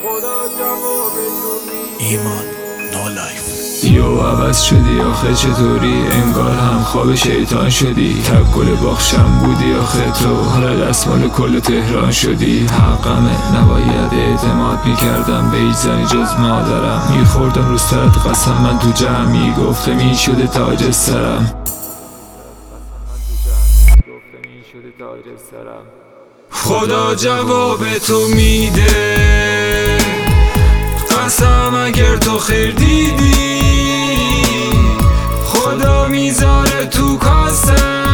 ایمان نو لایف. یو عوض شدی آخه چطوری؟ انگار هم خواب شیطان شدی. تکل باخشم بودی آخه تو، حالا دستمال کل تهران شدی. حقمه نباید اعتماد میکردم به هیچ زنی جز مادرم. میخوردم رو سرت قسم من تو جمعی، گفته میشده تاج سرم. خدا جواب تو میده، قسم اگر تو خیر دیدی. خدا میذاره تو کاسه،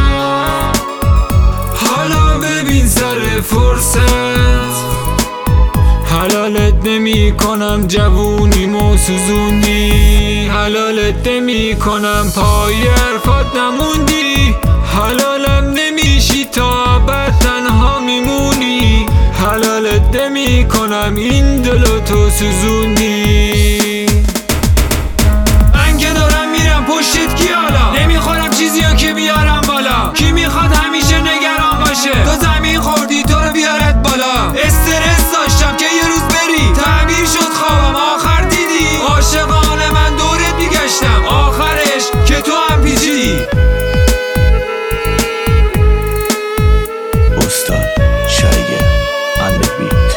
حالا ببین سر فرصت. حلالت نمی کنم جوونیمو سوزوندی، حلالت نمی کنم پای حرفات نموندی. حلالم نمیشی تا ابد تنها میمونی، حلالت نمی کنم این دلو تو سوزوندی. من که دارم میرم پشتت کی حالا؟ نمیخورم چیزیو که بیارم بالا. کی میخواد همیشه نگران باشه؟ تو زمین خوردی تو رو بیارت بالا. استرس داشتم که یه روز بری، تعبیر شد خوابم آخر دیدی. عاشقانه من دورت میگشتم، آخرش که تو هم پیچیدی. استاد شایگه اند بیت.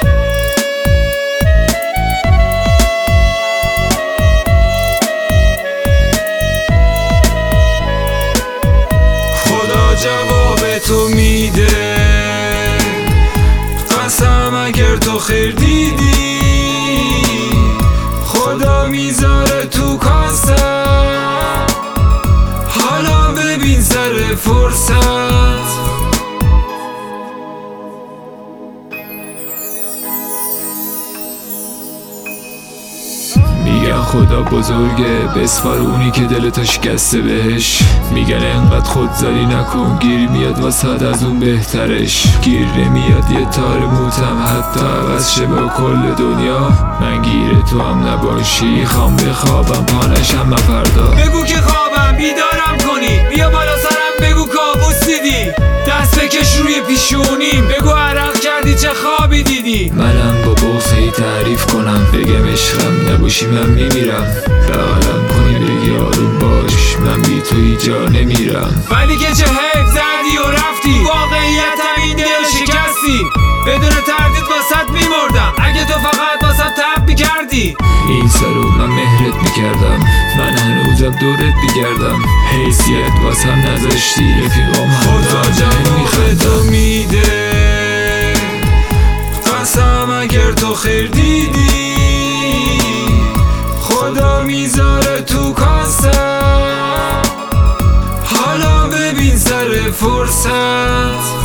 خدا جواب تو میده، قسم اگر تو خیر دیدی. خدا میذاره تو کاسه، حالا ببین سر فرصت. میگن خدا بزرگه، بسپار اونی که دلتا شکسته بهش. میگن انقدر خودزنی نکن، گیر میاد واسد از اون بهترش. گیر نمیاد یه تار موتم حتی عوض شه با کل دنیا. من گیر تو هم نباشی، خوام بخوابم پانشم مفردا. بگو که خوابم بیدارم کنی، بیا بالا سرم بگو کابوس دیدی. دست بکش روی پیشونیم، بگو عرق کردی چه خوابی دیدی. منم با بغض هی تعریف کنم، بگم عشقم نباشی من میمیرم. بغلم کنی بگی آروم باش، من بی تو هیچ جا نمیرم. ولی که چه حیف زدی و رفتی، واقعیتم این دل شکستی. بدون تردید واسط میمردم اگه تو فقط واسم تب میکردی. این سرو من مهرت میکردم، من هنوزم دورت میگردم. حیثیت واسم نذاشتی رفیقام. خدا جواب تو میده، قسم اگر تو خیر دیدی. خدا میذاره تو کاسه، حالا ببین سر فرصت.